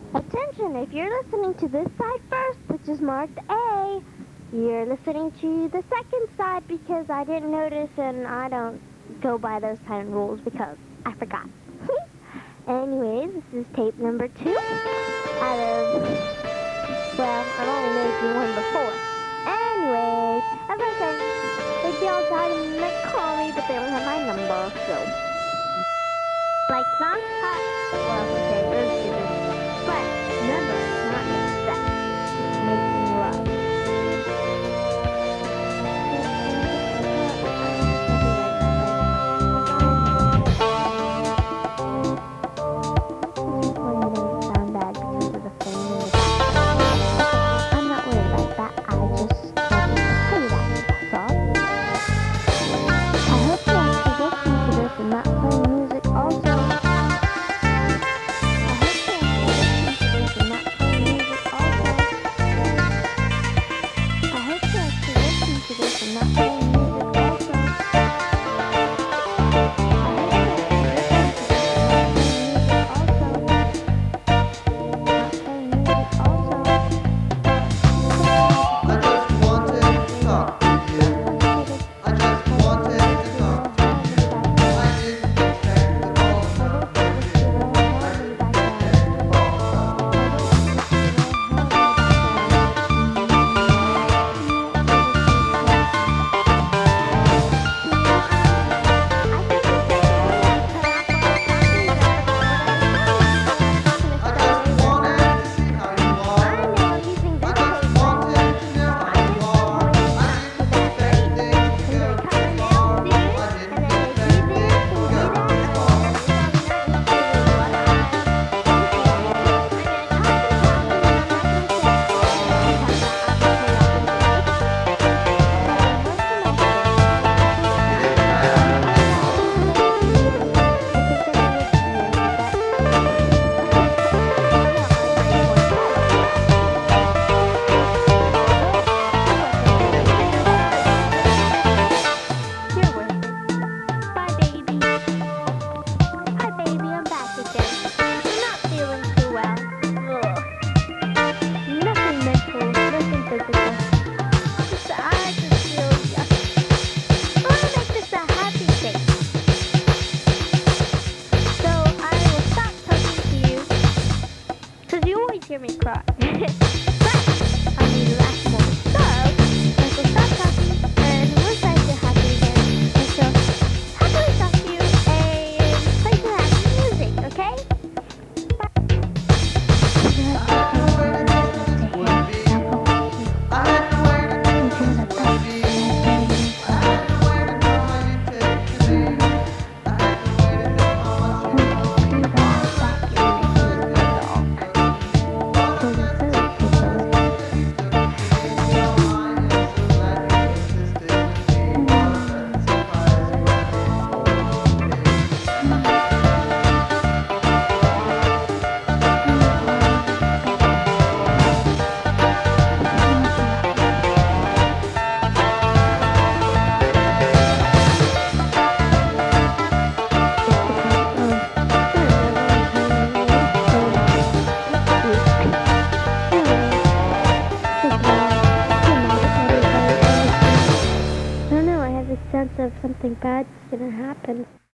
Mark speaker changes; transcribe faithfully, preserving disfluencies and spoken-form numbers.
Speaker 1: Attention, if you're listening to this side first, which is marked A, you're listening to the second side because I didn't notice and I don't go by those kind of rules because I forgot. Anyways, this is tape number two out of, well, I've only made you one before. Anyways, as I said, they all died and they call me, but they don't have my number, so. Like, not, uh, well, okay, those two things. But, remember, not sex. Making love. Sound bad because of the phone in the back. I'm not worried about that. I just wanted to tell you that. That's all. I hope you actually listen to this and not play music also. I hope you actually listen to this and not play music also. I hope you actually listen to this and not play music also.
Speaker 2: I just wanted to talk to you. I just wanted to talk to you. I didn't expect the call from you. I didn't expect the call from you. I just wanted to see how you are. I just wanted to know how you are. I didn't expect it to go too far. I didn't expect it to go too far.
Speaker 1: You're worth it. Bye, baby. Hi, baby. I'm back again. I'm not feeling too well. Ugh. Nothing mental, nothing physical. Just I just feel yucky. I want to make this a happy thing. So I will stop talking to you because you always hear me cry. But I mean, laugh more. So I will stop talking and once I feel happy again, I shall happily talk to you and play some happy music, okay?
Speaker 2: I had to wait until this would be. I had to wait until this would be. I had to wait until how you take to me. I had to wait until how much you love me.
Speaker 1: I don't know, I have a sense of something bad's gonna happen.